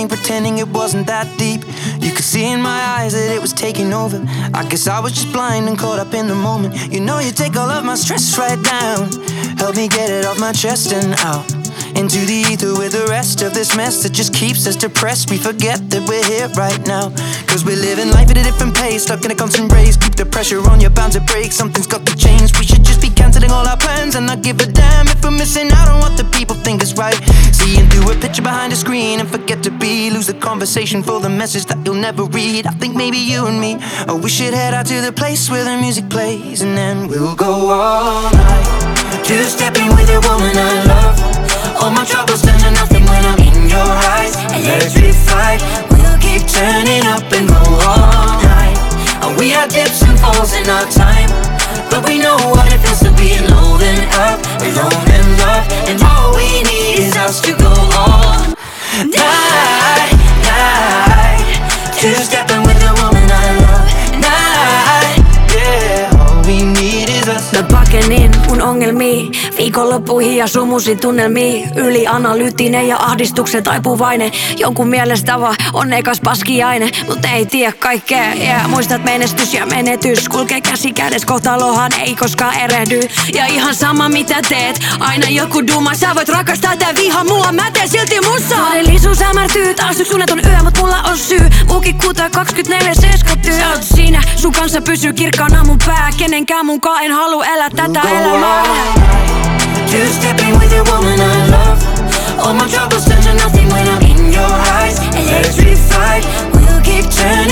pretending it wasn't that deep. You could see in my eyes that it was taking over. I guess I was just blind and caught up in the moment. You know you take all of my stress right down. Help me get it off my chest and out into the ether with the rest of this mess that just keeps us depressed. We forget that we're here right now, cause we're living life at a different pace, stuck in a constant race. Keep the pressure on, you're bound to break. Something's got to change. We should just be cancelling all our plans and not give a damn if we're missing out on what the people think is right. Seeing through a picture behind a screen and forget to be. Lose the conversation for the message that you'll never read. I think maybe you and me, oh, we should head out to the place where the music plays, and then we'll go all night, two-stepping with a woman I love. All my troubles turn to nothing when I'm in your eyes. Electrified, we'll keep turning up and go all night. And we had dips and falls in our time, but we know what it feels to be low and up, alone and love. And all we need is us to go all night, night. Two-stepping with a woman I love. Night, yeah, all we need is us. Mä pakenin mun ongelmii viikonloppuihin ja sumuisin tunnelmiin. Ylianalyyttinen ja ahdistuksen taipuvainen. Jonkun mielestä vaan onneikas paskiainen, mut ei tiedä kaikkea. Yeah, muistat menestys ja menetys kulkee käsi kädessä, kohtalohan ei koskaan erehdy. Ja ihan sama mitä teet, aina joku duma. Sä voit rakastaa tää viha mua, mä teen silti mussa. Todellisuus hämärtyy, taas yks unneton yö, mut mulla on syy. Muukin kuutaa 24/7 työ. Sä oot siinä, sun kanssa pysyy kirkkaana mun pää. Kenenkään munkaan en halua elää tätä elämää. Two-stepping with your woman I love. All my troubles turn to nothing when I'm in your eyes. Electrified, we'll keep turning